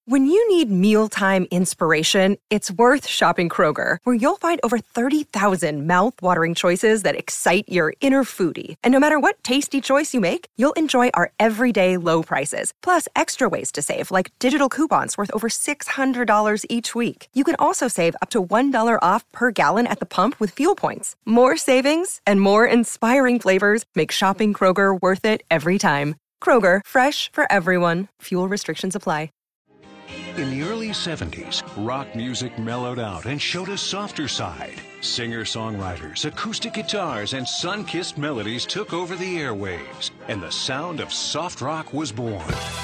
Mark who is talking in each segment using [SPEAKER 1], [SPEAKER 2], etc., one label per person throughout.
[SPEAKER 1] When you need mealtime inspiration, it's worth shopping Kroger, where you'll find over 30,000 mouth-watering choices that excite your inner foodie. And no matter what tasty choice you make, you'll enjoy our everyday low prices, plus extra ways to save, like digital coupons worth over $600 each week. You can also save up to $1 off per gallon at the pump with fuel points. More savings and more inspiring flavors make shopping Kroger worth it every time. Kroger, fresh for everyone. Fuel restrictions apply.
[SPEAKER 2] In the early 70s, rock music mellowed out and showed a softer side. Singer-songwriters, acoustic guitars, and sun-kissed melodies took over the airwaves, and the sound of soft rock was born.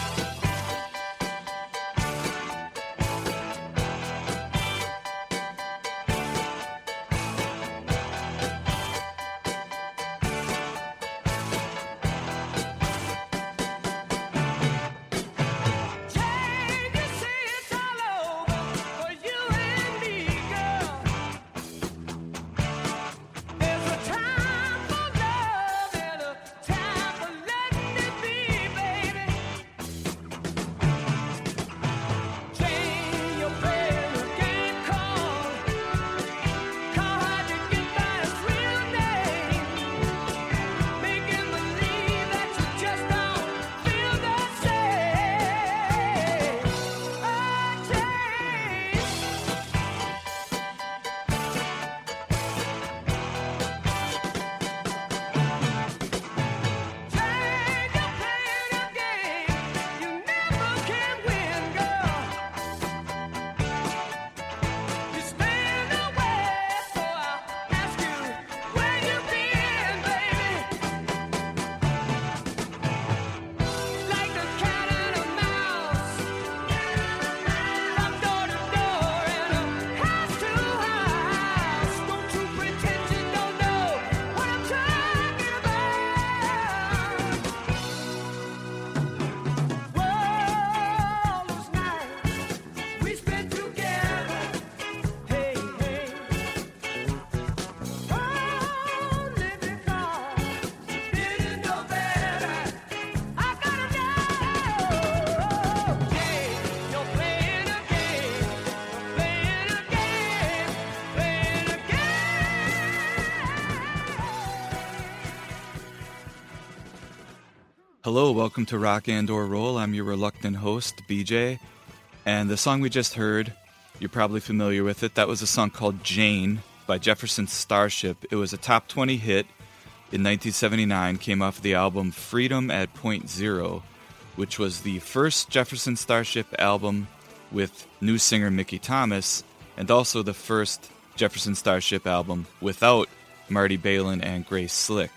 [SPEAKER 3] Hello, welcome to Rock and/or Roll. I'm your reluctant host, BJ. And the song we just heard, you're probably familiar with it. That was a song called Jane by Jefferson Starship. It was a top 20 hit in 1979, came off the album Freedom at Point Zero, which was the first Jefferson Starship album with new singer Mickey Thomas, and also the first Jefferson Starship album without Marty Balin and Grace Slick.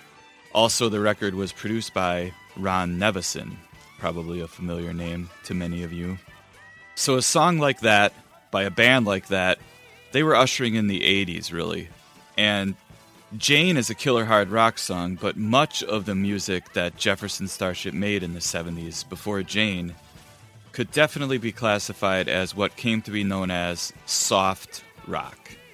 [SPEAKER 3] Also, the record was produced by Ron Nevison, probably a familiar name to many of you. So a song like that, by a band like that, they were ushering in the 80s, really. And Jane is a killer hard rock song, but much of the music that Jefferson Starship made in the 70s, before Jane, could definitely be classified as what came to be known as soft rock.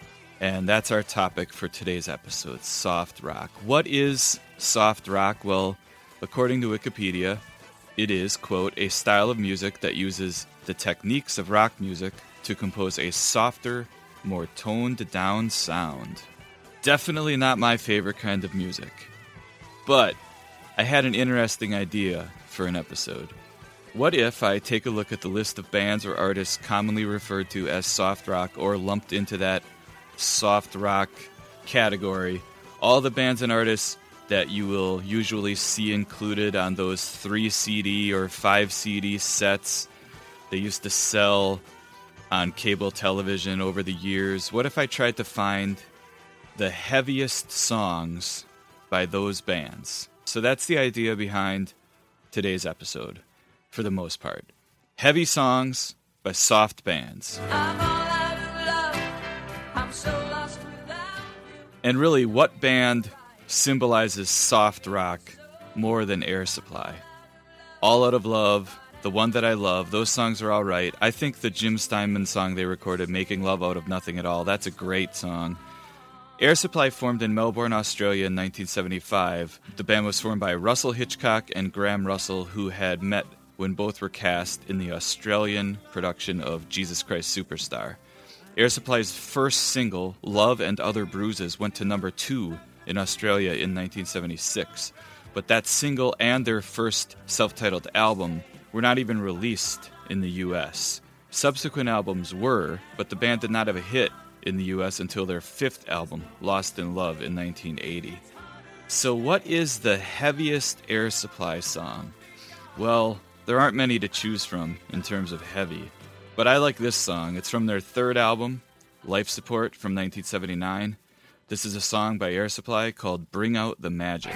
[SPEAKER 3] And that's our topic for today's episode, soft rock. What is soft rock? Well, according to Wikipedia, it is, quote, a style of music that uses the techniques of rock music to compose a softer, more toned-down sound. Definitely not my favorite kind of music. But I had an interesting idea for an episode. What if I take a look at the list of bands or artists commonly referred to as soft rock or lumped into that soft rock category, all the bands and artists that you will usually see included on those 3 CD or 5 CD sets they used to sell on cable television over the years. What if I tried to find the heaviest songs by those bands? So that's the idea behind today's episode, for the most part. Heavy songs by soft bands. And really, what band symbolizes soft rock more than Air Supply? All Out of Love, The One That I Love, those songs are all right. I think the Jim Steinman song they recorded, Making Love Out of Nothing at All, that's a great song. Air Supply formed in Melbourne, Australia in 1975. The band was formed by Russell Hitchcock and Graham Russell, who had met when both were cast in the Australian production of Jesus Christ Superstar. Air Supply's first single, Love and Other Bruises, went to number 2 in Australia in 1976. But that single and their first self-titled album were not even released in the U.S. Subsequent albums were, but the band did not have a hit in the U.S. until their 5th album, Lost in Love, in 1980. So what is the heaviest Air Supply song? Well, there aren't many to choose from in terms of heavy. But I like this song. It's from their 3rd album, Life Support, from 1979. This is a song by Air Supply called Bring Out the Magic.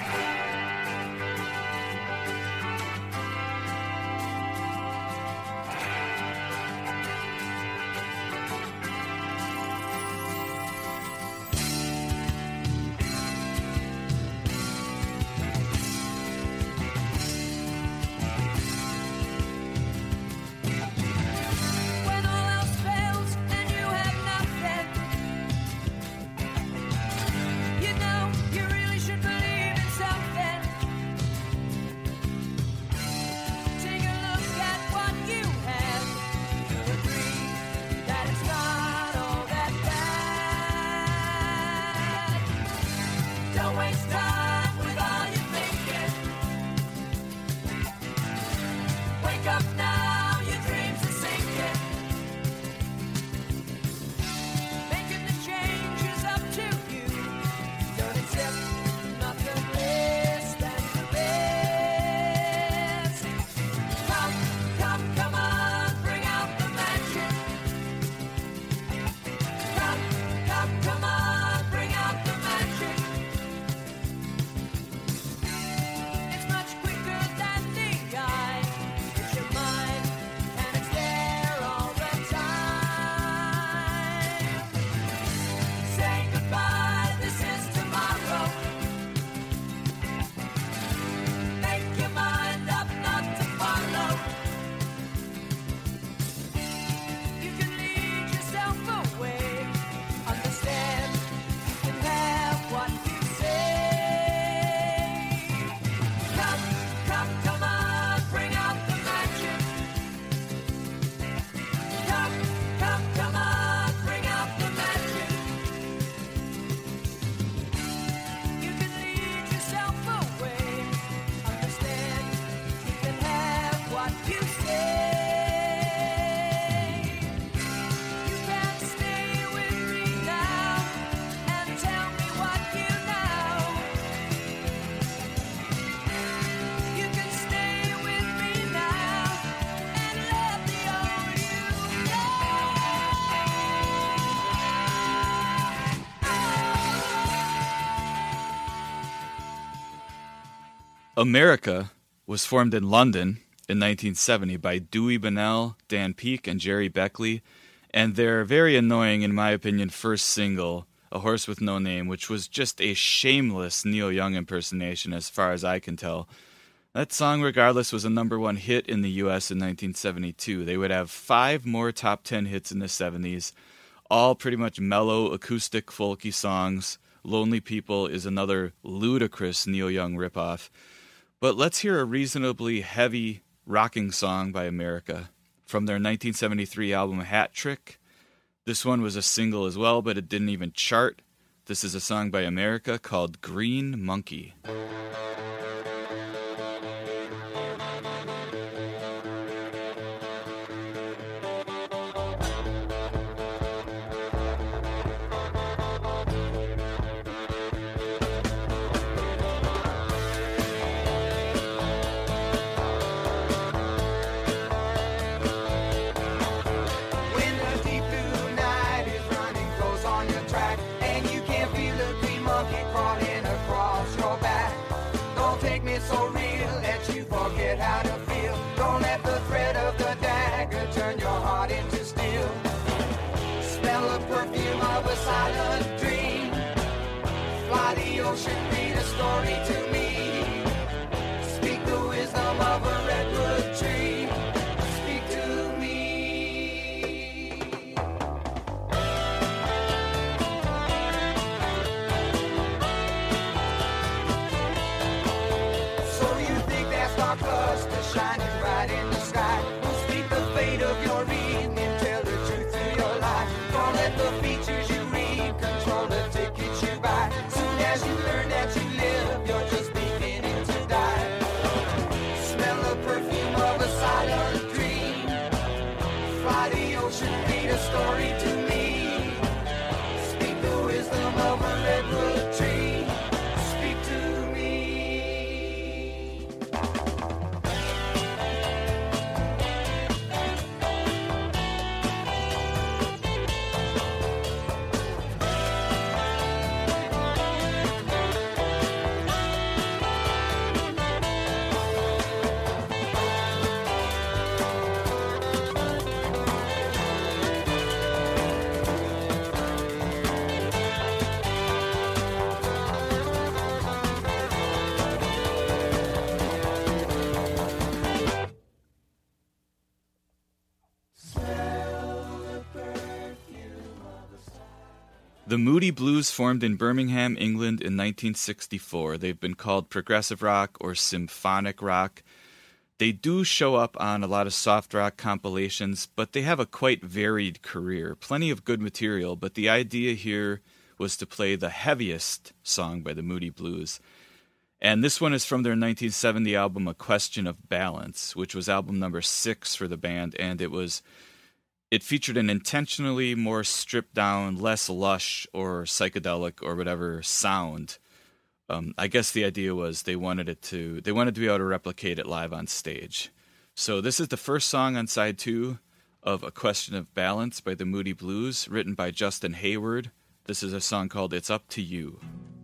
[SPEAKER 3] America was formed in London in 1970 by Dewey Bunnell, Dan Peake, and Jerry Beckley, and their very annoying, in my opinion, first single, A Horse with No Name, which was just a shameless Neil Young impersonation as far as I can tell. That song, regardless, was a number 1 hit in the U.S. in 1972. They would have 5 more top 10 hits in the 70s, all pretty much mellow, acoustic, folky songs. Lonely People is another ludicrous Neil Young ripoff. But let's hear a reasonably heavy rocking song by America from their 1973 album Hat Trick. This one was a single as well, but it didn't even chart. This is a song by America called Green Monkey.
[SPEAKER 4] And you can feel the green monkey crawling across your back. world should read a story to me. Speak the wisdom of a redwood tree. Speak to me.
[SPEAKER 3] The Moody Blues formed in Birmingham, England in 1964. They've been called progressive rock or symphonic rock. They do show up on a lot of soft rock compilations, but they have a quite varied career. Plenty of good material, but the idea here was to play the heaviest song by the Moody Blues. And this one is from their 1970 album A Question of Balance, which was album number 6 for the band, and it featured an intentionally more stripped down, less lush or psychedelic or whatever sound. I guess the idea was they wanted to be able to replicate it live on stage. So this is the first song on side 2 of A Question of Balance by the Moody Blues, written by Justin Hayward. This is a song called It's Up to You.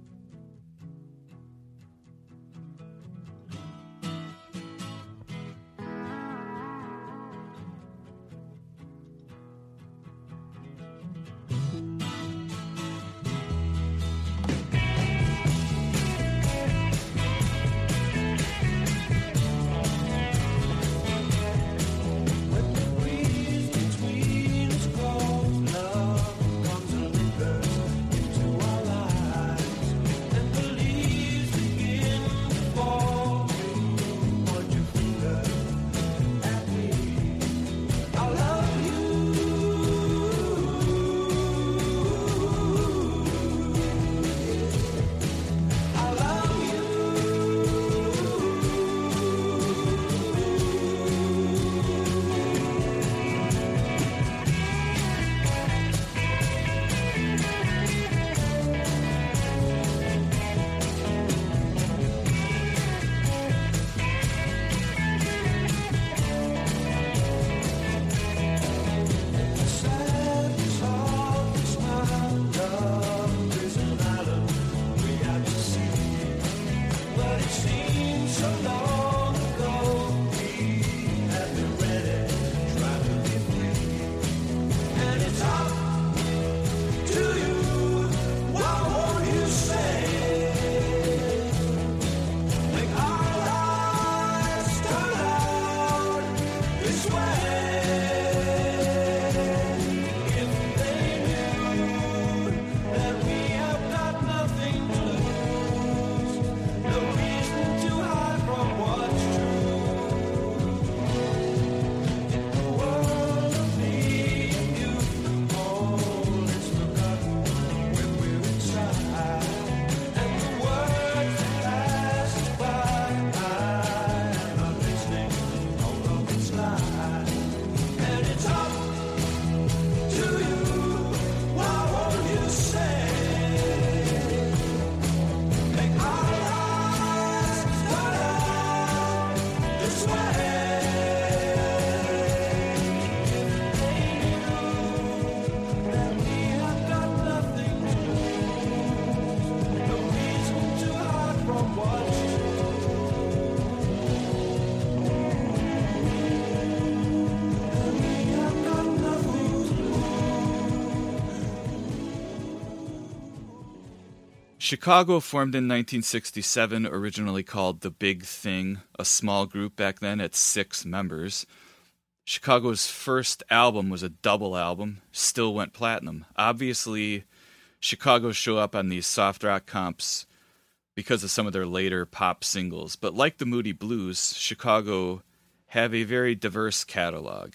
[SPEAKER 3] Chicago formed in 1967, originally called The Big Thing, a small group back then at 6 members. Chicago's first album was a double album, still went platinum. Obviously, Chicago show up on these soft rock comps because of some of their later pop singles. But like the Moody Blues, Chicago have a very diverse catalog.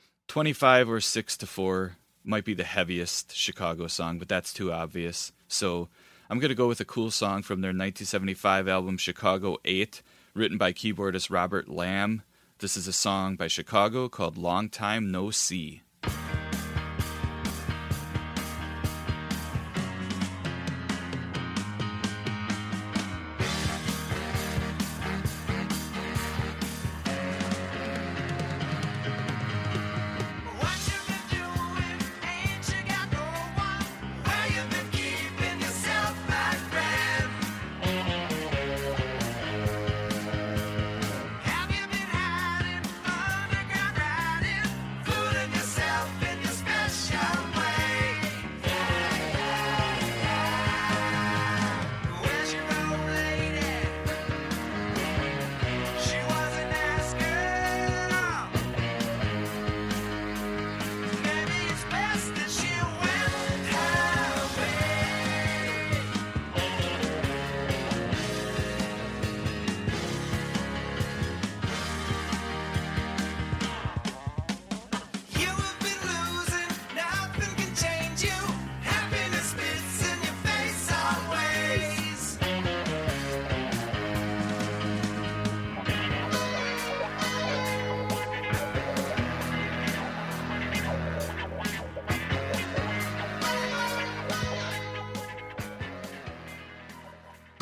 [SPEAKER 3] 25 or 6-4 might be the heaviest Chicago song, but that's too obvious. So I'm going to go with a cool song from their 1975 album Chicago 8, written by keyboardist Robert Lamb. This is a song by Chicago called Long Time No See.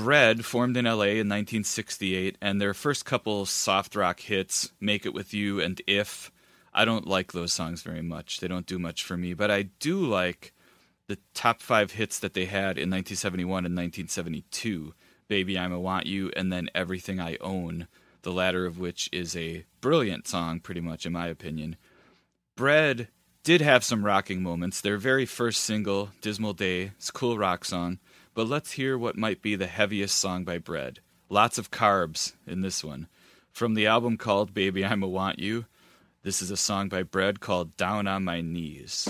[SPEAKER 3] Bread formed in LA in 1968, and their first couple soft rock hits, Make It With You and If, I don't like those songs very much. They don't do much for me, but I do like the top 5 hits that they had in 1971 and 1972, Baby I'm a Want You, and then Everything I Own, the latter of which is a brilliant song, pretty much, in my opinion. Bread did have some rocking moments. Their very first single, Dismal Day, is a cool rock song, but let's hear what might be the heaviest song by Bread. Lots of carbs in this one. From the album called Baby I'm a Want You, this is a song by Bread called Down on My Knees.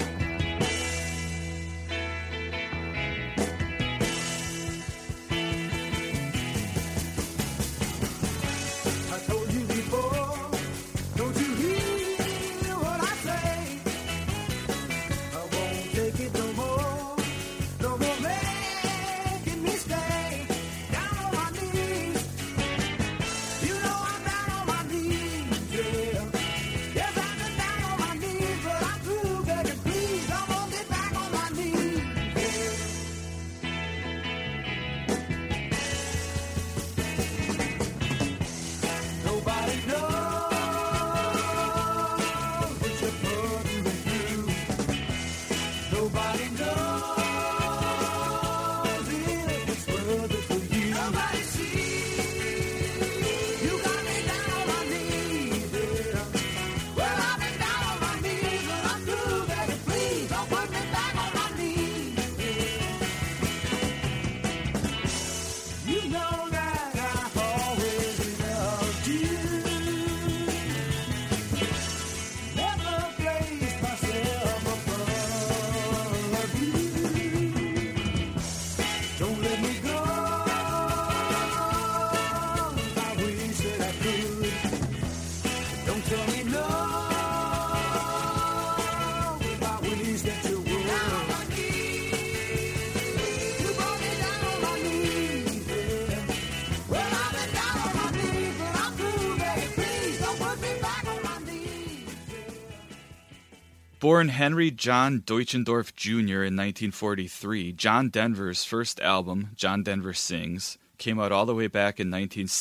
[SPEAKER 3] Born Henry John Deutschendorf Jr. in 1943, John Denver's first album, John Denver Sings, came out all the way back in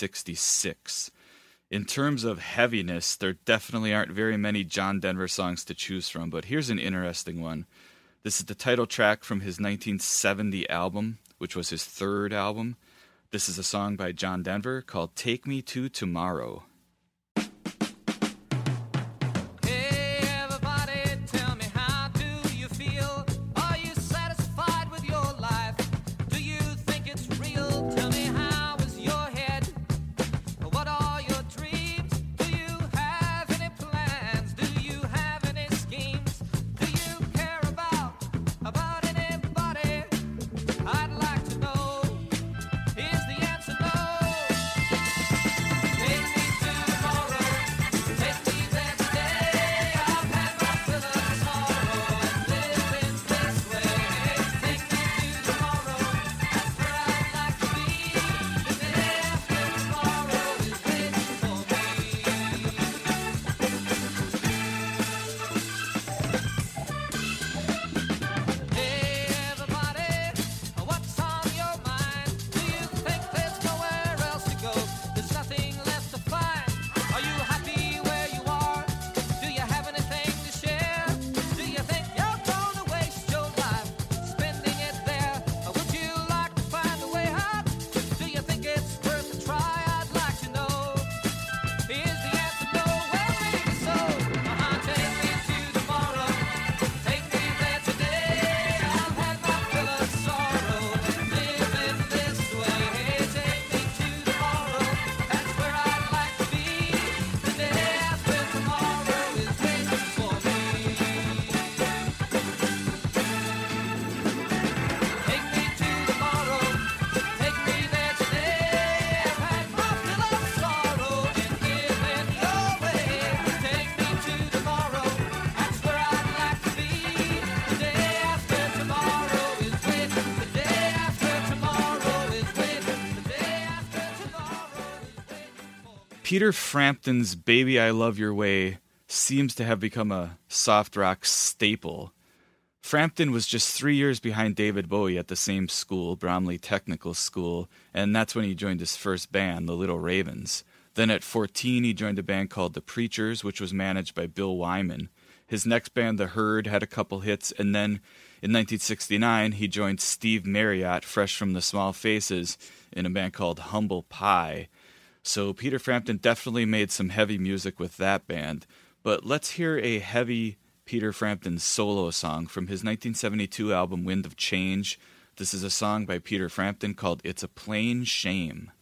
[SPEAKER 3] 1966. In terms of heaviness, there definitely aren't very many John Denver songs to choose from, but here's an interesting one. This is the title track from his 1970 album, which was his third album. This is a song by John Denver called Take Me to Tomorrow. Peter Frampton's Baby I Love Your Way seems to have become a soft rock staple. Frampton was just 3 years behind David Bowie at the same school, Bromley Technical School, and that's when he joined his first band, the Little Ravens. Then at 14, he joined a band called The Preachers, which was managed by Bill Wyman. His next band, The Herd, had a couple hits, and then in 1969, he joined Steve Marriott, fresh from The Small Faces, in a band called Humble Pie. So Peter Frampton definitely made some heavy music with that band. But let's hear a heavy Peter Frampton solo song from his 1972 album Wind of Change. This is a song by Peter Frampton called It's a Plain Shame.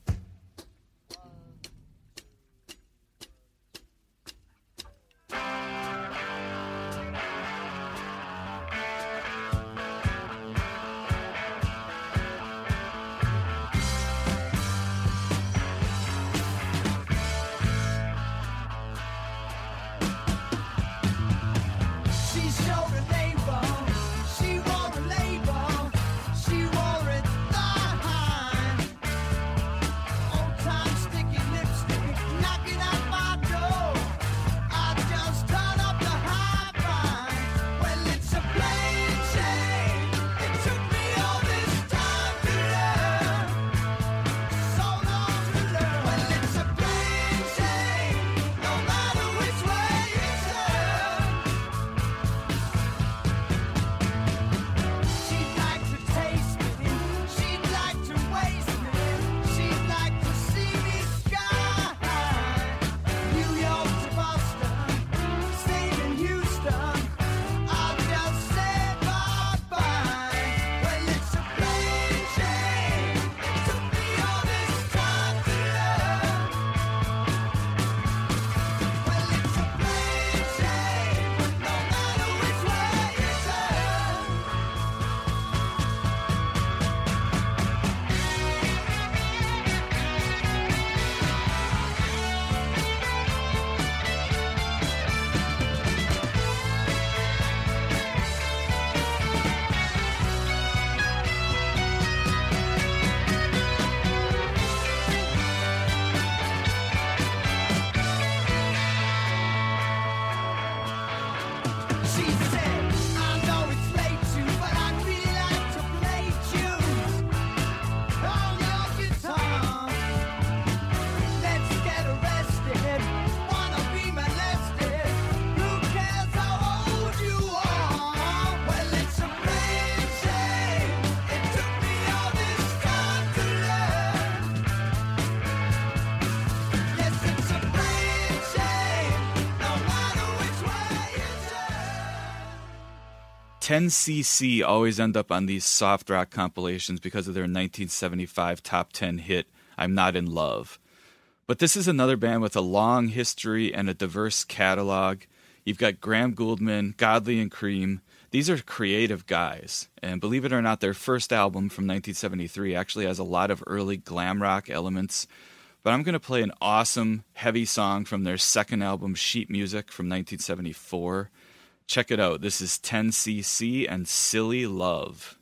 [SPEAKER 3] .10cc always end up on these soft rock compilations because of their 1975 top 10 hit, I'm Not in Love. But this is another band with a long history and a diverse catalog. You've got Graham Gouldman, Godley and Cream. These are creative guys. And believe it or not, their first album from 1973 actually has a lot of early glam rock elements. But I'm going to play an awesome, heavy song from their second album, Sheet Music, from 1974. Check it out. This is .10cc and Silly Love.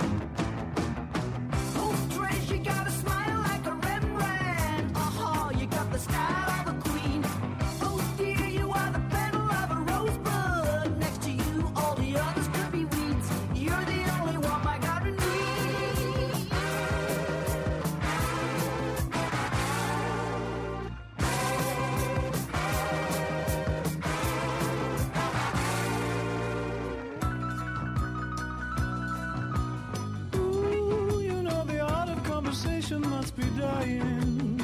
[SPEAKER 5] You trying.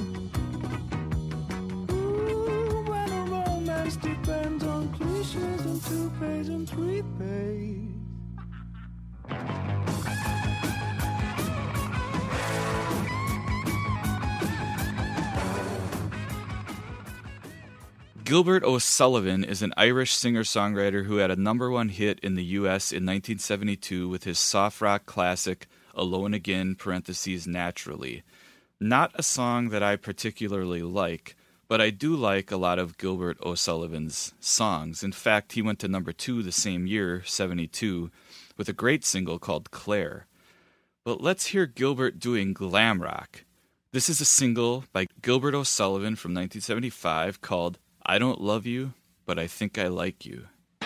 [SPEAKER 5] Ooh, when a romance depends on cliches and toupees and three-pays.
[SPEAKER 3] Gilbert O'Sullivan is an Irish singer-songwriter who had a #1 hit in the U.S. in 1972 with his soft rock classic Alone Again (Naturally). Not a song that I particularly like, but I do like a lot of Gilbert O'Sullivan's songs. In fact, he went to #2 the same year, 72, with a great single called Claire. But let's hear Gilbert doing glam rock. This is a single by Gilbert O'Sullivan from 1975 called I Don't Love You, But I Think I Like You.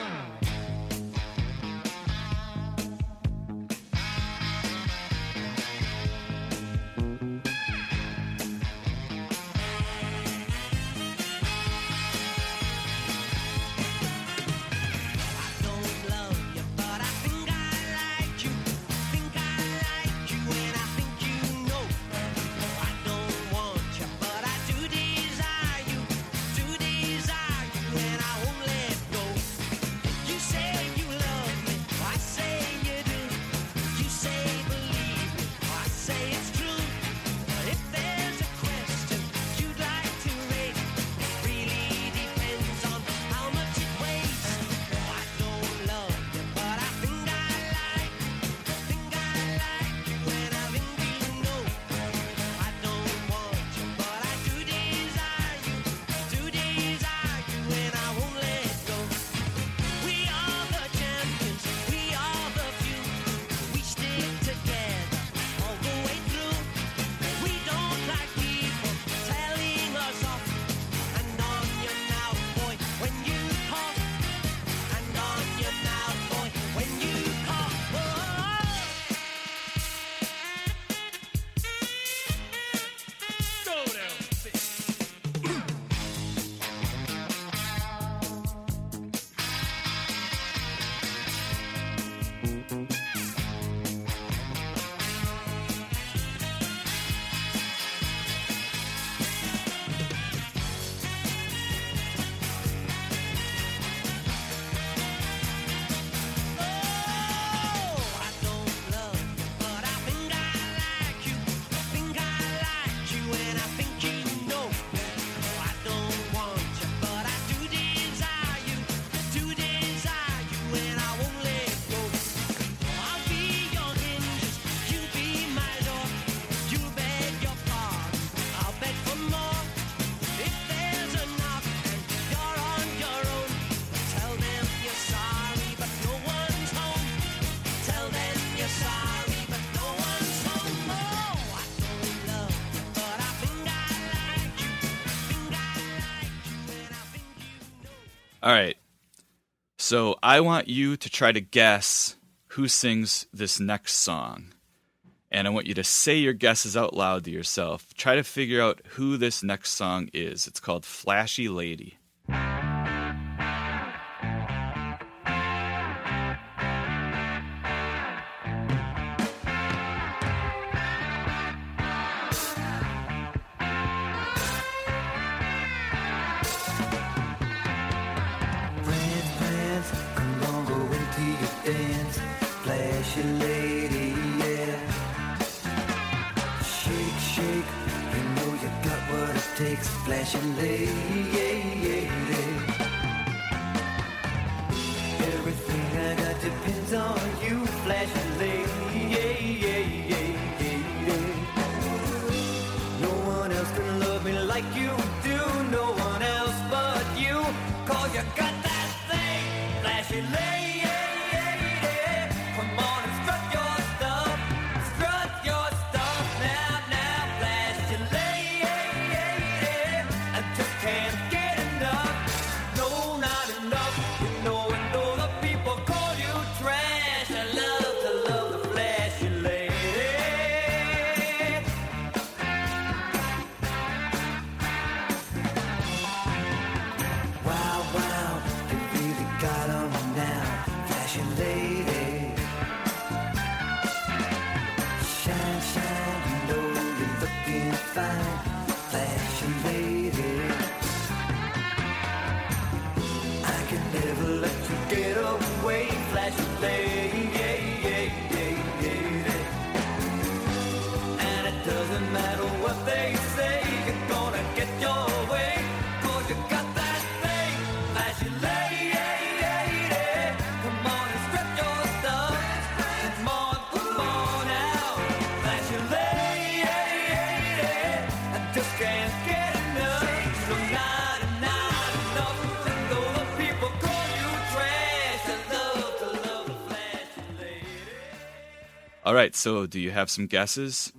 [SPEAKER 3] All right, so I want you to try to guess who sings this next song. And I want you to say your guesses out loud to yourself. Try to figure out who this next song is. It's called Flashy Lady.
[SPEAKER 5] Flashy lady, yeah. Shake, shake, you know you got what it takes. Flashy lady, yeah, yeah, yeah. Everything I got depends on you. Flashy lady, yeah, yeah, yeah, yeah, yeah. No one else can love me like you do. No one else but you. 'Cause you got that thing, flashy lady. No
[SPEAKER 3] All right, so do you have some guesses?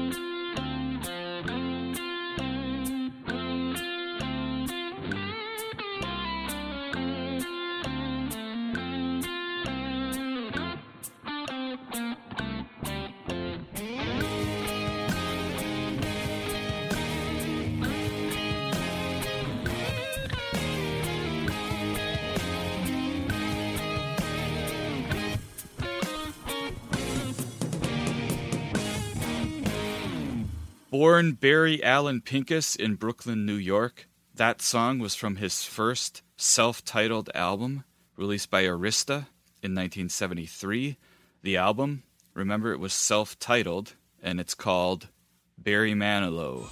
[SPEAKER 3] Born Barry Allen Pincus in Brooklyn, New York, that song was from his first self-titled album released by Arista in 1973. The album, remember, it was self-titled, and it's called Barry Manilow.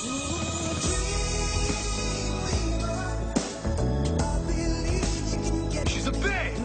[SPEAKER 4] She's a babe.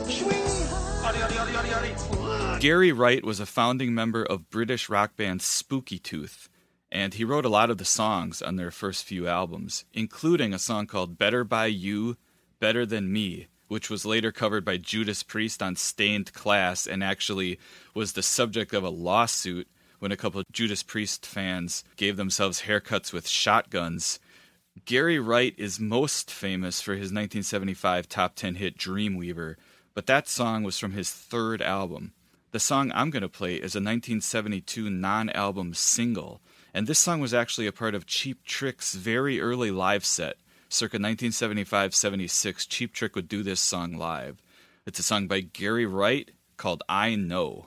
[SPEAKER 3] Gary Wright was a founding member of British rock band Spooky Tooth, and he wrote a lot of the songs on their first few albums, including a song called Better By You, Better Than Me, which was later covered by Judas Priest on Stained Class and actually was the subject of a lawsuit when a couple of Judas Priest fans gave themselves haircuts with shotguns. Gary Wright is most famous for his 1975 top 10 hit Dreamweaver, but that song was from his third album. The song I'm going to play is a 1972 non-album single, and this song was actually a part of Cheap Trick's very early live set. Circa 1975-76, Cheap Trick would do this song live. It's a song by Gary Wright called I Know.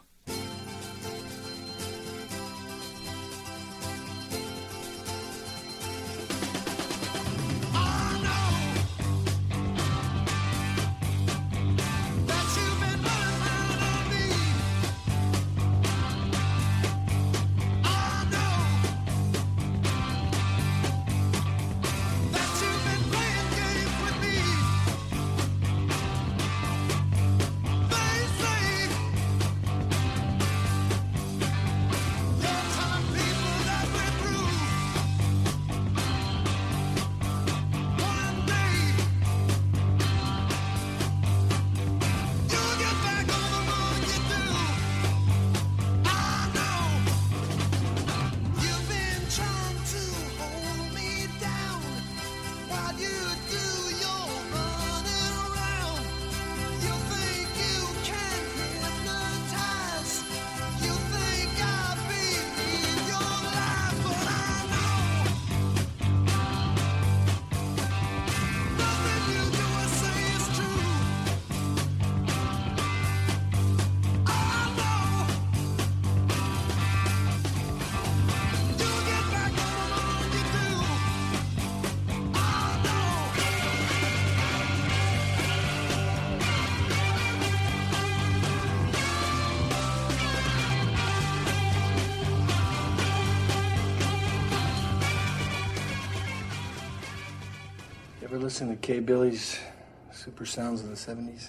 [SPEAKER 6] Ever listen to Kay Billy's Super Sounds of the 70s?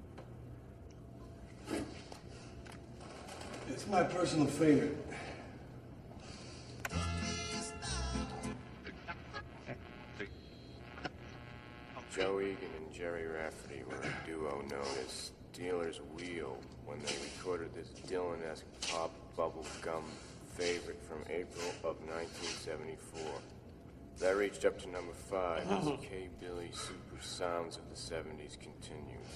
[SPEAKER 6] It's my personal favorite.
[SPEAKER 7] Joe Egan and Jerry Rafferty were a duo known as Steelers Wheel when they recorded this Dylan-esque pop bubblegum favorite from April of 1974. That reached up to number 5 as Kay Billy's Super Sounds of the 70s continues.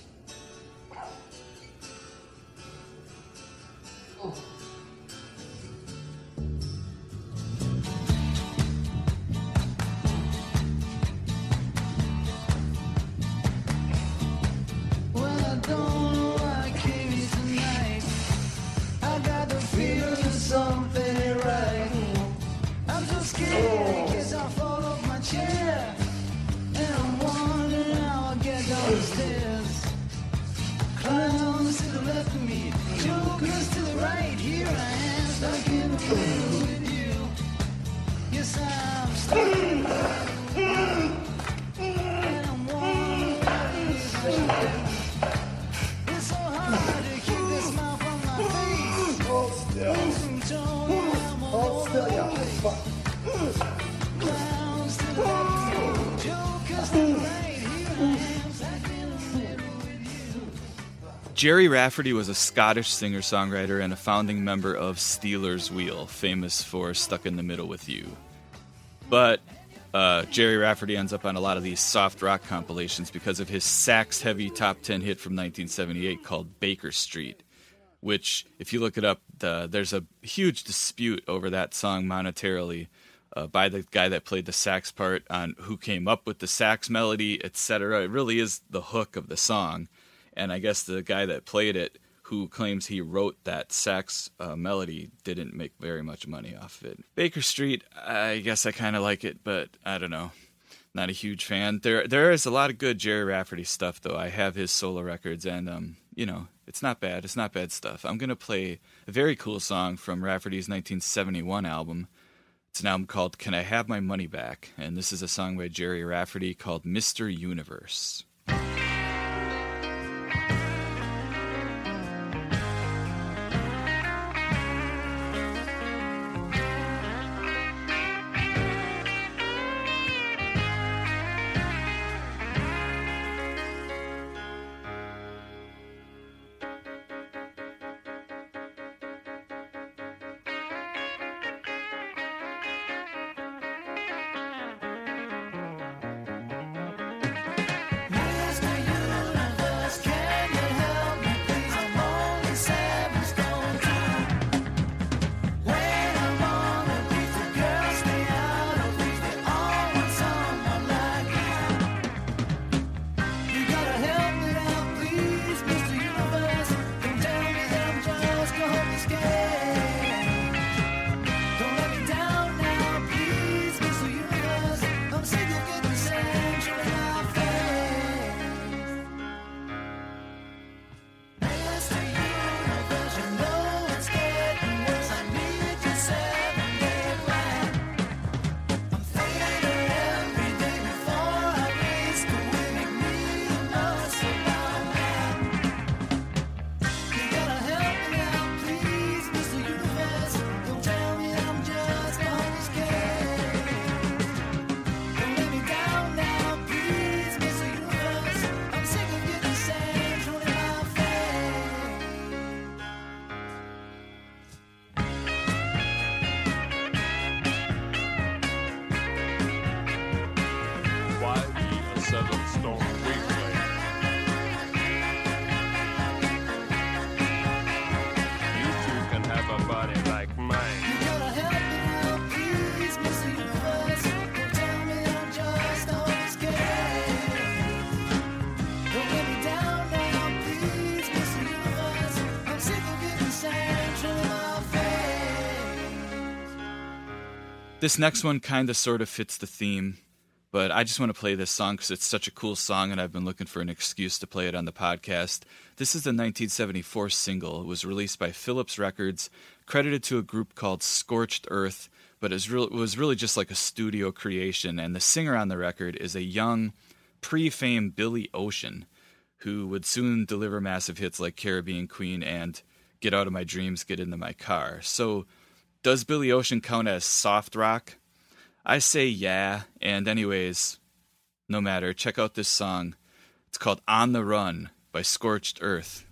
[SPEAKER 5] Well, I don't know why I came here tonight. I got the feeling something ain't right. I'm so scared in case I fall off my chair. And I'm wondering how I'll get down the stairs. Clowns to the left of me, jokers to the right. Here I am, stuck in the middle with you. Yes, I'm stuck in the middle. And I'm wondering what it is I should do. It's so hard to keep this smile from my face.
[SPEAKER 6] Hold still.
[SPEAKER 5] Losing tone, I'm all
[SPEAKER 6] Hold still,
[SPEAKER 5] over the
[SPEAKER 6] yeah.
[SPEAKER 5] place.
[SPEAKER 6] Fuck.
[SPEAKER 5] Clowns to the left of me, jokers to the right. Here I am, stuck in the middle with you.
[SPEAKER 3] Jerry Rafferty was a Scottish singer-songwriter and a founding member of Stealers Wheel, famous for Stuck in the Middle with You. But Jerry Rafferty ends up on a lot of these soft rock compilations because of his sax-heavy top 10 hit from 1978 called Baker Street, which, if you look it up, there's a huge dispute over that song monetarily by the guy that played the sax part on who came up with the sax melody, etc. It really is the hook of the song, and I guess the guy that played it, who claims he wrote that sax melody, didn't make very much money off of it. Baker Street, I guess I kind of like it, but I don't know. Not a huge fan. There is a lot of good Jerry Rafferty stuff, though. I have his solo records, and, it's not bad. It's not bad stuff. I'm going to play a very cool song from Rafferty's 1971 album. It's an album called Can I Have My Money Back? And this is a song by Jerry Rafferty called Mr. Universe. This next one kind of sort of fits the theme, but I just want to play this song because it's such a cool song and I've been looking for an excuse to play it on the podcast. This is the 1974 single. It was released by Philips Records, credited to a group called Scorched Earth, but it was really just like a studio creation, and the singer on the record is a young, pre-fame Billy Ocean, who would soon deliver massive hits like Caribbean Queen and Get Out of My Dreams, Get Into My Car. So, does Billy Ocean count as soft rock? I say yeah, and anyways, no matter, check out this song. It's called On the Run by Scorched Earth.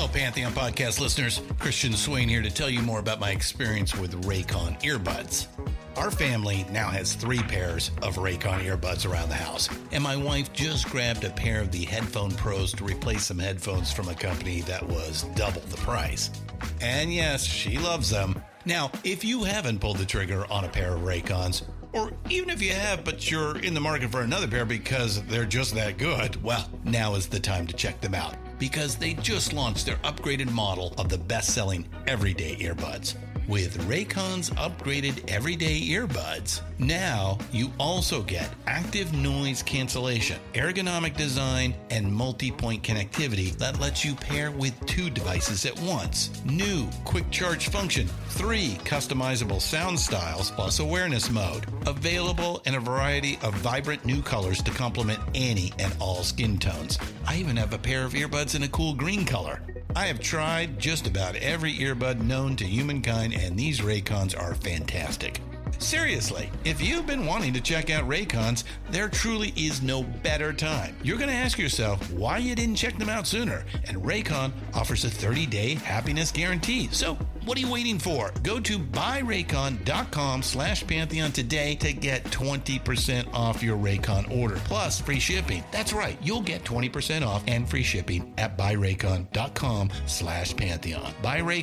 [SPEAKER 8] Hello, Pantheon Podcast listeners. Christian Swain here to tell you more about my experience with Raycon earbuds. Our family now has 3 pairs of Raycon earbuds around the house, and my wife just grabbed a pair of the Headphone Pros to replace some headphones from a company that was double the price. And yes, she loves them. Now, if you haven't pulled the trigger on a pair of Raycons, or even if you have, but you're in the market for another pair because they're just that good, well, now is the time to check them out, because they just launched their upgraded model of the best-selling everyday earbuds. With Raycon's upgraded everyday earbuds, now you also get active noise cancellation, ergonomic design, and multi-point connectivity that lets you pair with 2 devices at once. New quick charge function, 3 customizable sound styles, plus awareness mode. Available in a variety of vibrant new colors to complement any and all skin tones. I even have a pair of earbuds in a cool green color. I have tried just about every earbud known to humankind, and these Raycons are fantastic. Seriously, if you've been wanting to check out Raycons, there truly is no better time. You're going to ask yourself why you didn't check them out sooner, and Raycon offers a 30-day happiness guarantee. So what are you waiting for? Go to buyraycon.com/Pantheon today to get 20% off your Raycon order, plus free shipping. That's right, you'll get 20% off and free shipping at buyraycon.com/Pantheon.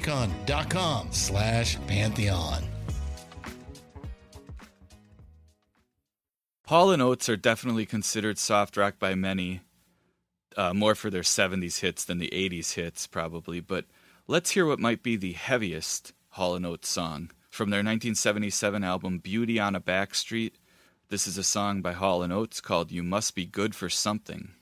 [SPEAKER 8] buyraycon.com/Pantheon.
[SPEAKER 3] Hall & Oates are definitely considered soft rock by many, more for their 70s hits than the 80s hits, probably. But let's hear what might be the heaviest Hall & Oates song. From their 1977 album Beauty on a Back Street, this is a song by Hall & Oates called You Must Be Good for Something.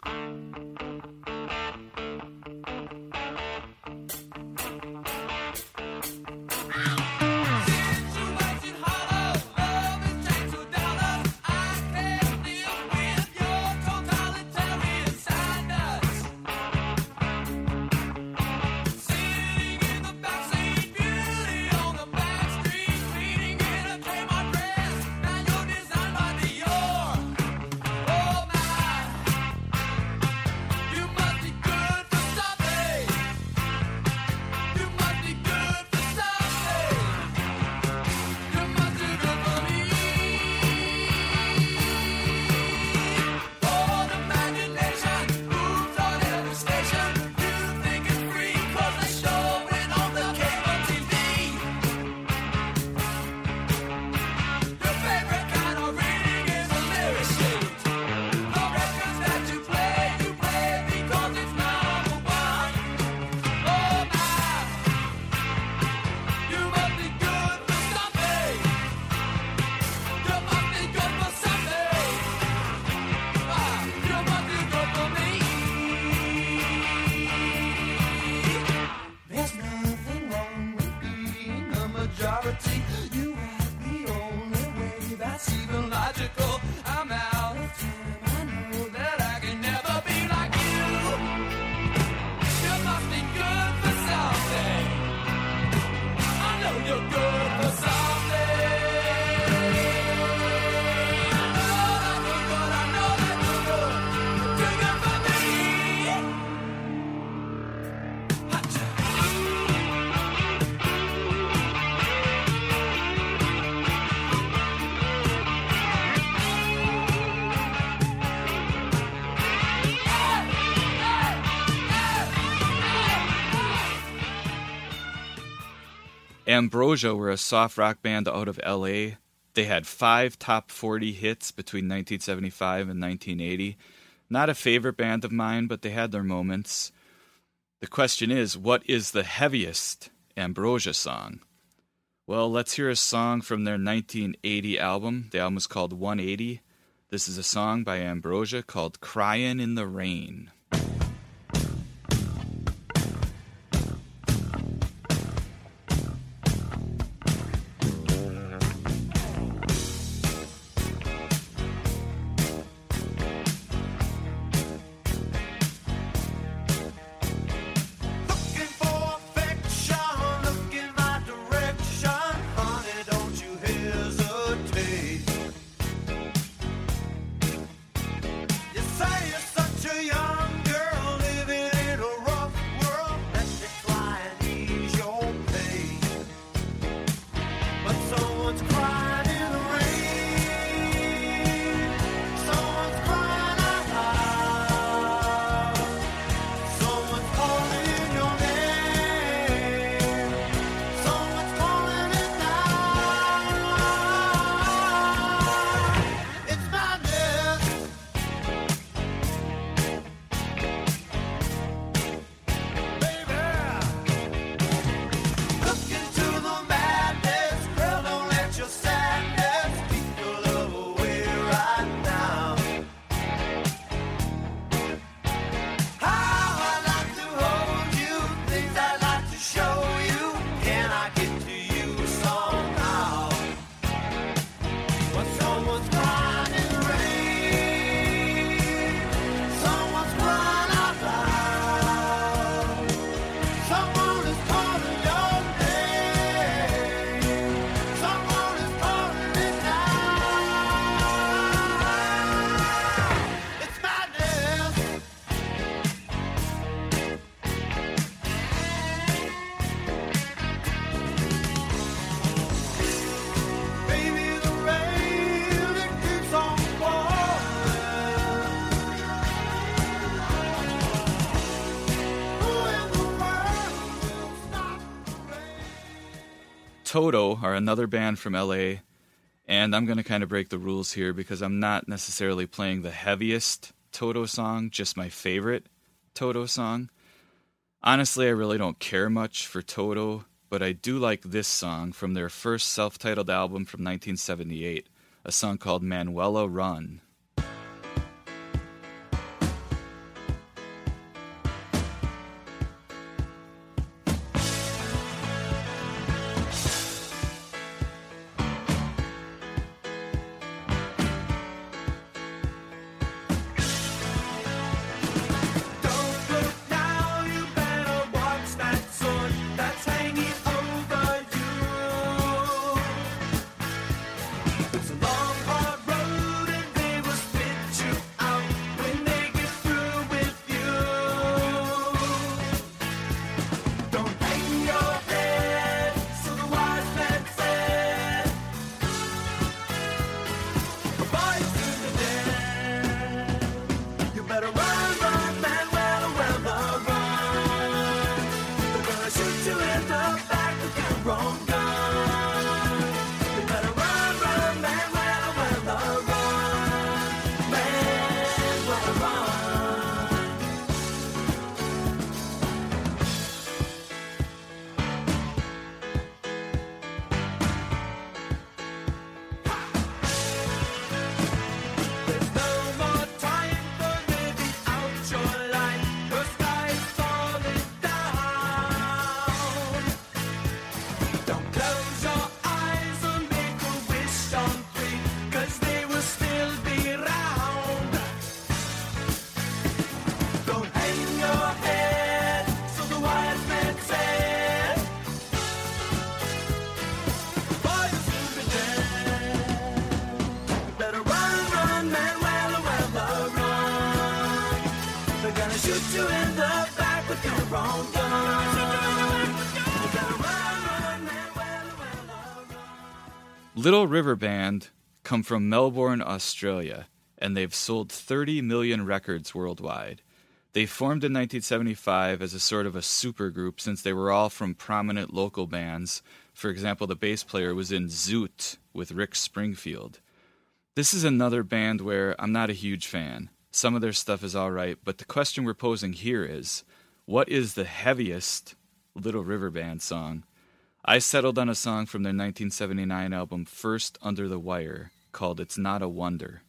[SPEAKER 3] Ambrosia were a soft rock band out of L.A. They had 5 top 40 hits between 1975 and 1980. Not a favorite band of mine, but they had their moments. The question is, what is the heaviest Ambrosia song? Well, let's hear a song from their 1980 album. The album is called 180. This is a song by Ambrosia called Cryin' in the Rain.
[SPEAKER 4] Say you're such a young girl.
[SPEAKER 3] Toto are another band from LA, and I'm going to kind of break the rules here because I'm not necessarily playing the heaviest Toto song, just my favorite Toto song. Honestly, I really don't care much for Toto, but I do like this song from their first self-titled album from 1978, a song called Manuela Run. Little River Band come from Melbourne, Australia, and they've sold 30 million records worldwide. They formed in 1975 as a sort of a supergroup since they were all from prominent local bands. For example, the bass player was in Zoot with Rick Springfield. This is another band where I'm not a huge fan. Some of their stuff is all right, but the question we're posing here is, what is the heaviest Little River Band song? I settled on a song from their 1979 album First Under the Wire called It's Not a Wonder.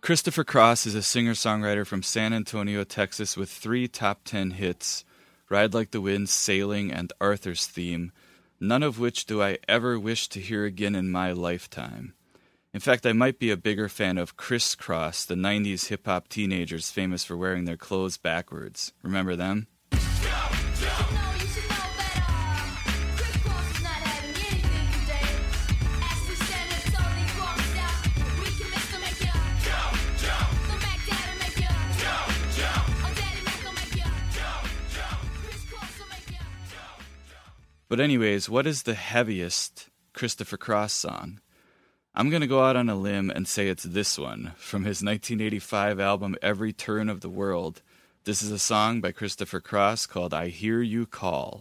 [SPEAKER 3] Christopher Cross is a singer-songwriter from San Antonio, Texas, with 3 top 10 hits, Ride Like the Wind, Sailing, and Arthur's Theme, none of which do I ever wish to hear again in my lifetime. In fact, I might be a bigger fan of Criss Cross, the 90s hip-hop teenagers famous for wearing their clothes backwards. Remember them? But anyways, what is the heaviest Christopher Cross song? I'm going to go out on a limb and say it's this one, from his 1985 album Every Turn of the World. This is a song by Christopher Cross called I Hear You Call.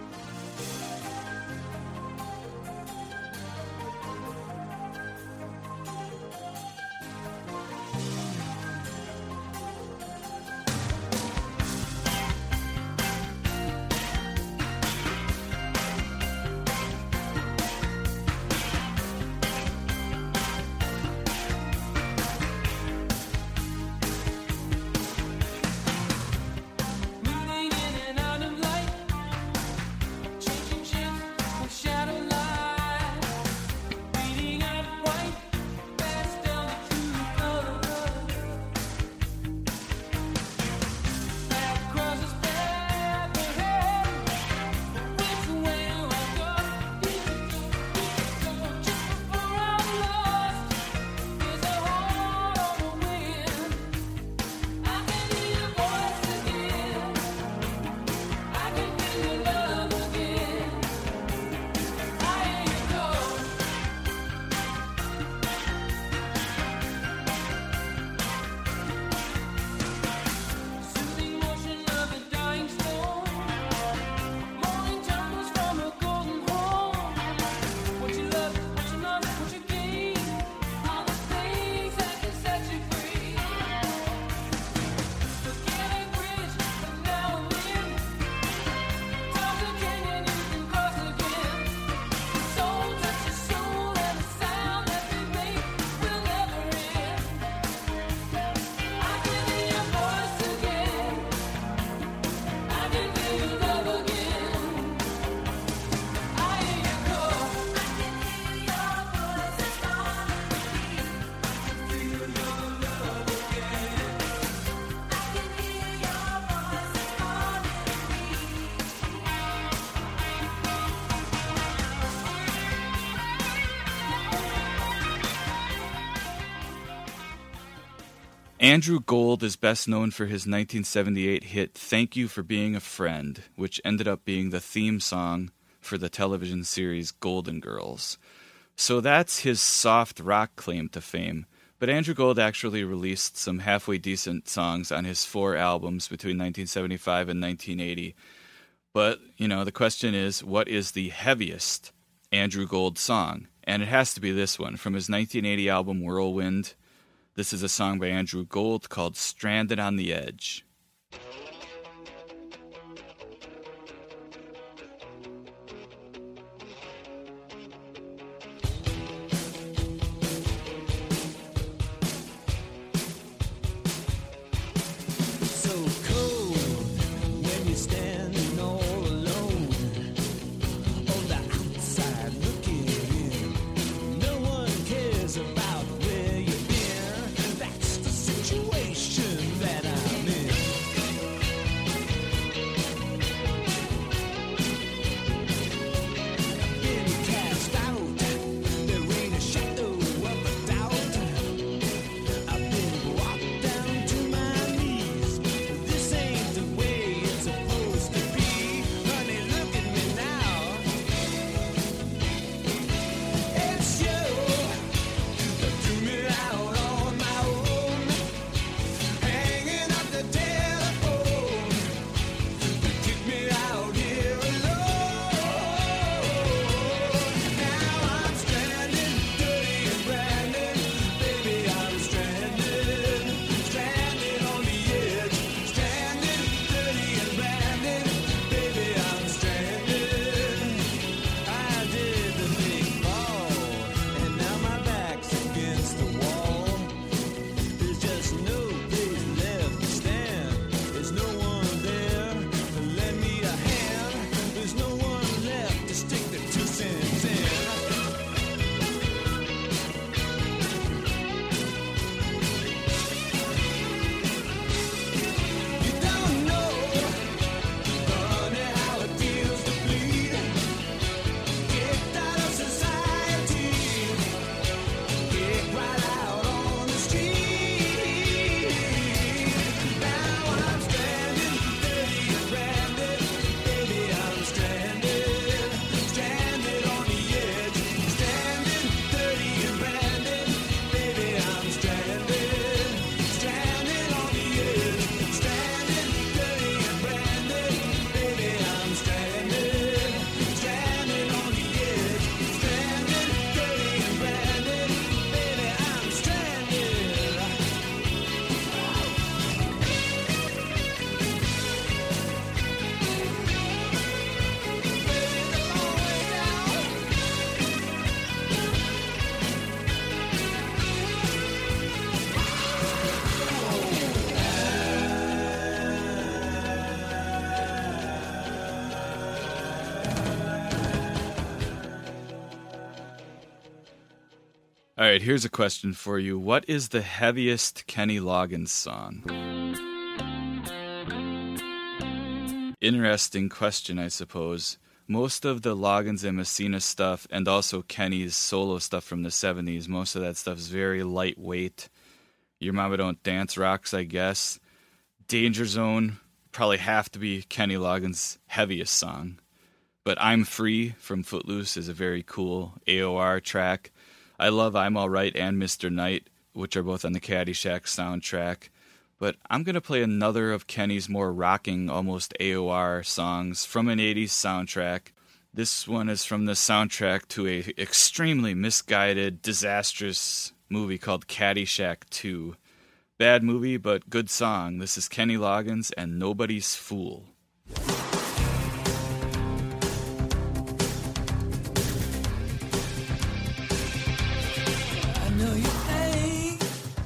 [SPEAKER 3] Andrew Gold is best known for his 1978 hit Thank You for Being a Friend, which ended up being the theme song for the television series Golden Girls. So that's his soft rock claim to fame. But Andrew Gold actually released some halfway decent songs on his 4 albums between 1975 and 1980. But, the question is, what is the heaviest Andrew Gold song? And it has to be this one, from his 1980 album Whirlwind. This is a song by Andrew Gold called Stranded on the Edge.
[SPEAKER 5] This ain't
[SPEAKER 3] All right, here's a question for you. What is the heaviest Kenny Loggins song? Interesting question, I suppose. Most of the Loggins and Messina stuff, and also Kenny's solo stuff from the 70s, most of that stuff is very lightweight. Your Mama Don't Dance rocks, I guess. Danger Zone probably have to be Kenny Loggins' heaviest song. But I'm Free from Footloose is a very cool AOR track. I love I'm Alright and Mr. Knight, which are both on the Caddyshack soundtrack. But I'm going to play another of Kenny's more rocking, almost AOR songs from an 80s soundtrack. This one is from the soundtrack to a extremely misguided, disastrous movie called Caddyshack 2. Bad movie, but good song. This is Kenny Loggins and Nobody's Fool.
[SPEAKER 5] I know you think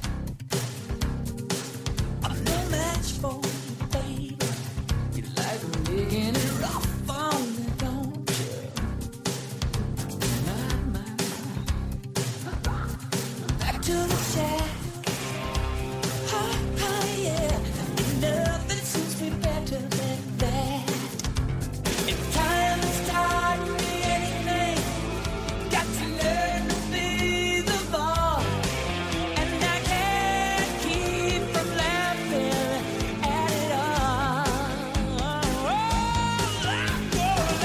[SPEAKER 5] I'm no match for you, baby. You like me digging it rough on me, don't you? My. Back to the shack. Oh, yeah. Nothing suits me better than that. If time is taught me anything, got to learn to be the ball. And I can't keep from laughing at it all. I'm going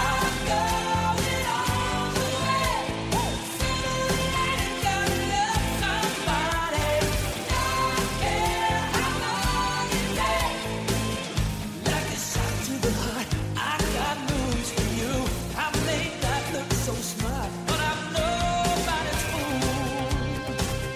[SPEAKER 5] all the way. Ain't gonna love somebody. Don't care how long it takes. Like a shot to the heart, I got news for you. I may not look so smart, but I'm nobody's fool.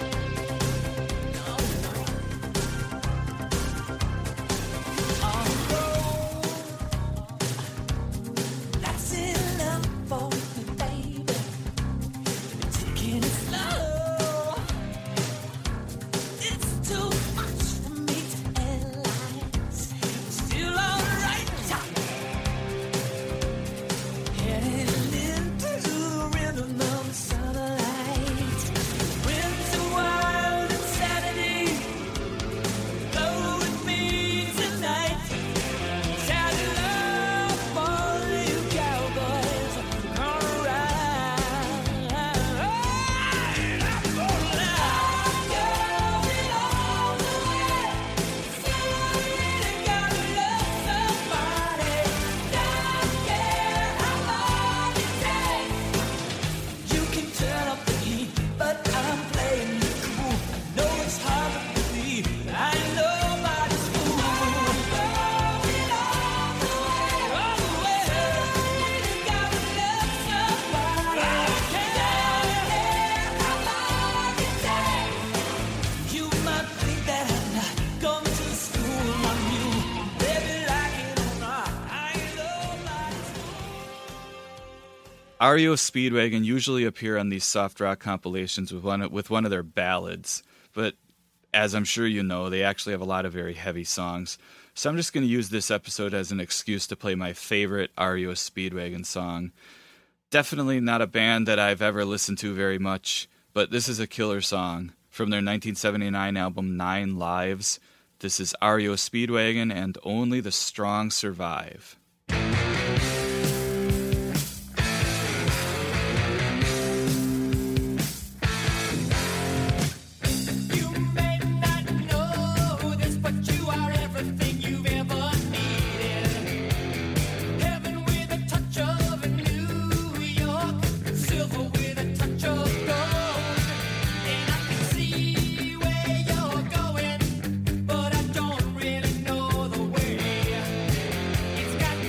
[SPEAKER 5] That's enough for me, baby. Taking it slow. It's too much for me to analyze. Still alright. Heading into the rhythm of the sunlight. Winds are wild insanity. Blow with me tonight. Shout love for you cowboys. Gonna ride. I'm going all the way. Ain't gotta love somebody. Don't care how long it takes. You can turn up the heat, but I'm playing it cool. I know it's hard to believe. I ain't nobody's fool. I'm going all the way. Ain't gotta love somebody. Don't care how long it takes. You might think that I'm not going to school on you. Baby, like it or not, I ain't nobody's fool.
[SPEAKER 3] REO Speedwagon usually appear on these soft rock compilations with one of their ballads, but as I'm sure you know, they actually have a lot of very heavy songs. So I'm just going to use this episode as an excuse to play my favorite REO Speedwagon song. Definitely not a band that I've ever listened to very much, but this is a killer song from their 1979 album 9 Lives. This is REO Speedwagon and Only the Strong Survive.
[SPEAKER 5] You may not know this, but you are everything you've ever needed. Heaven with a touch of New York, silver with a touch of gold. And I can see where you're going, but I don't really know the way. It's got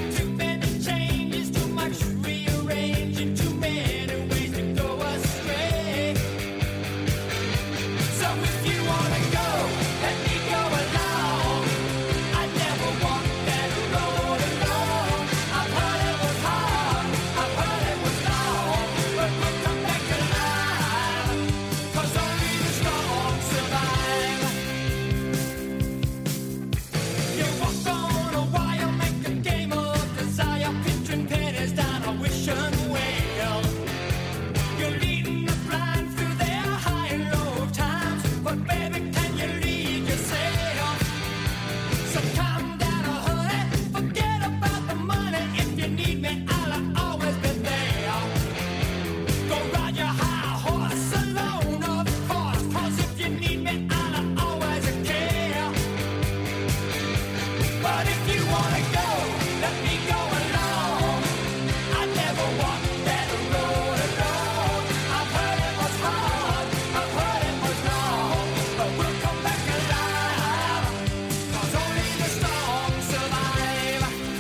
[SPEAKER 4] But if you wanna go, let me go along. I never walked that road alone. I've heard it was hard, I've heard it was long, but we'll come back alive, 'cause only the strong survive.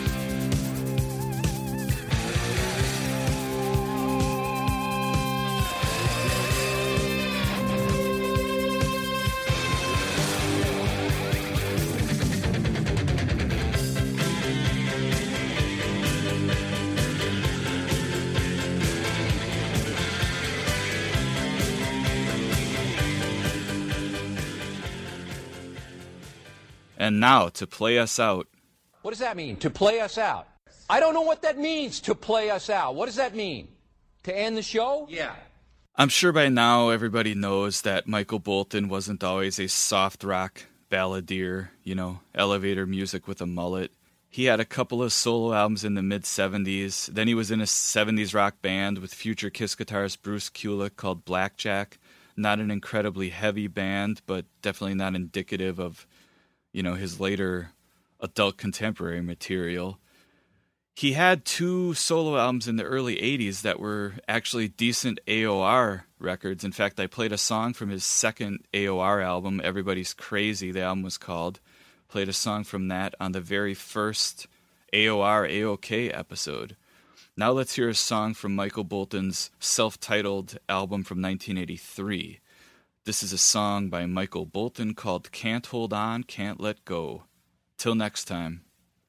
[SPEAKER 3] And now, to play us out,
[SPEAKER 9] What does that mean, to play us out? I don't know what that means, to play us out. What does that mean? To end the show? Yeah.
[SPEAKER 3] I'm sure by now everybody knows that Michael Bolton wasn't always a soft rock balladeer, elevator music with a mullet. He had a couple of solo albums in the mid-'70s. Then he was in a 70s rock band with future Kiss guitarist Bruce Kulick called Blackjack. Not an incredibly heavy band, but definitely not indicative of, his later adult contemporary material. He had 2 solo albums in the early 80s that were actually decent AOR records. In fact, I played a song from his second AOR album, Everybody's Crazy, the album was called. Played a song from that on the very first AOR AOK episode. Now let's hear a song from Michael Bolton's self-titled album from 1983. This is a song by Michael Bolton called Can't Hold On, Can't Let Go. Till next time.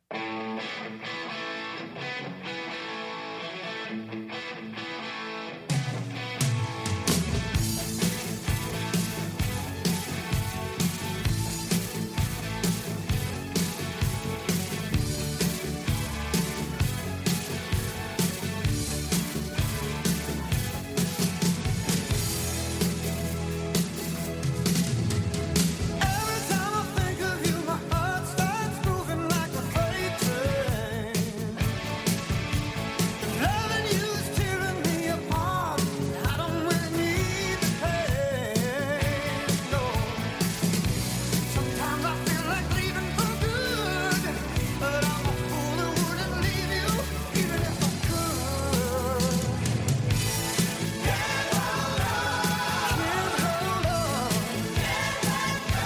[SPEAKER 4] Every time I think of you, my heart starts moving like a freight train. Loving you is tearing me apart. I don't really need the pain. No. Sometimes I feel like leaving for good, but I'm a fool who wouldn't leave you even if I could. Can't hold on, can't hold on.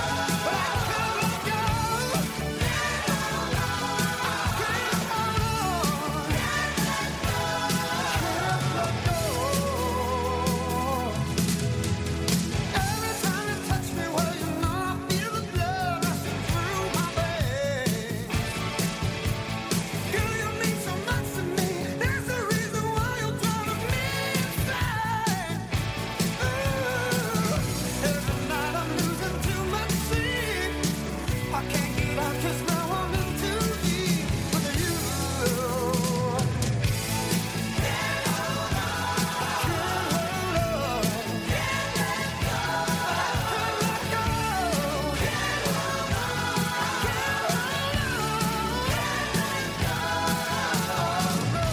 [SPEAKER 4] Every time you touch me, well, you know I feel the blood rushing through my veins. Girl, you mean so much to me. There's a reason why you're driving me insane. Every night I'm losing too much sleep. I can't get out 'cause now I'm in too deep with you. Can't hold on, can't hold on. Can't let go, can't let go. Can't hold on, can't hold on.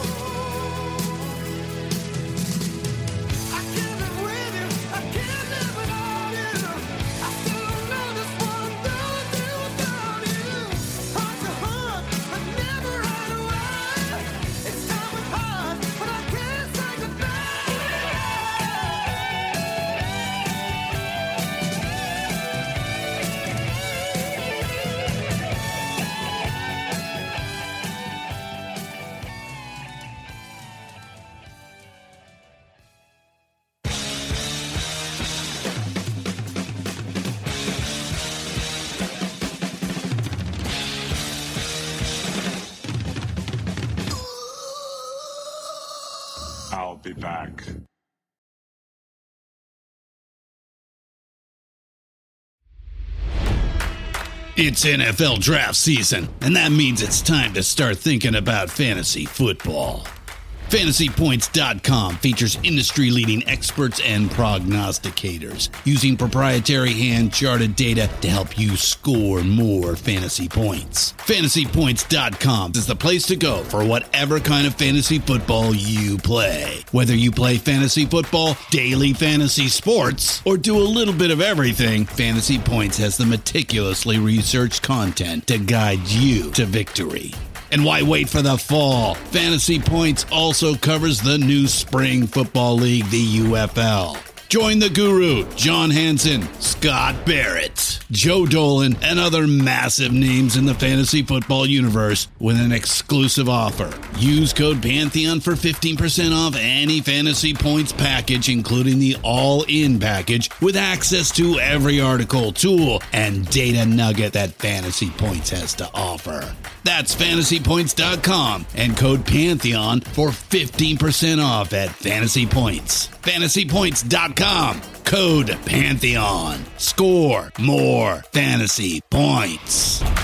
[SPEAKER 4] I can't live with you, I can't live without you. I still don't know just what I'm gonna do without you. Heart to heart, but never right away. It's time we part, but I can't say goodbye.
[SPEAKER 10] I'll be back.
[SPEAKER 8] It's NFL draft season, and that means it's time to start thinking about fantasy football. FantasyPoints.com features industry-leading experts and prognosticators using proprietary hand-charted data to help you score more fantasy points. FantasyPoints.com is the place to go for whatever kind of fantasy football you play. Whether you play fantasy football, daily fantasy sports, or do a little bit of everything, Fantasy Points has the meticulously researched content to guide you to victory. And why wait for the fall? Fantasy Points also covers the new spring football league, the UFL. Join the guru, John Hansen, Scott Barrett, Joe Dolan, and other massive names in the fantasy football universe with an exclusive offer. Use code Pantheon for 15% off any Fantasy Points package, including the all-in package, with access to every article, tool, and data nugget that Fantasy Points has to offer. That's FantasyPoints.com and code Pantheon for 15% off at Fantasy Points. FantasyPoints.com, code Pantheon. Score more fantasy points.